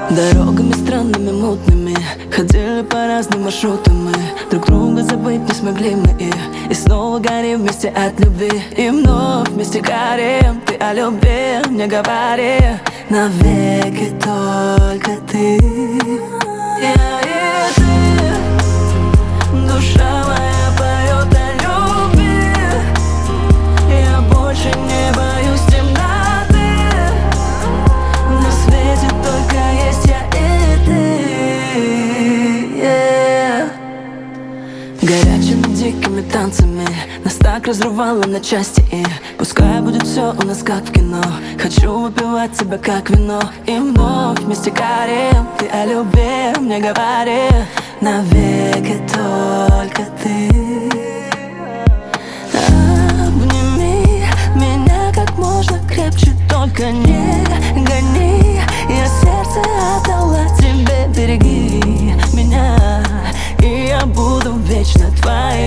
Дорогами странными, мутными ходили по разным маршрутам мы. Друг друга забыть не смогли мы и снова горим вместе от любви. И вновь вместе горим. Ты о любви мне говори. Навеки только ты. Я и ты. Душа моя поет о любви. Я больше не боюсь темноты. На свете только есть я и ты, yeah. Горячими дикими танцами нас так разрывало на части. И пускай будет все у нас как в кино. Хочу выпивать тебя как вино. И вновь вместе горим. Ты о любви мне говори. Навеки только ты. Обними меня как можно крепче, только не гони. Я сердце отдала тебе, береги меня, и я буду вечно твоей.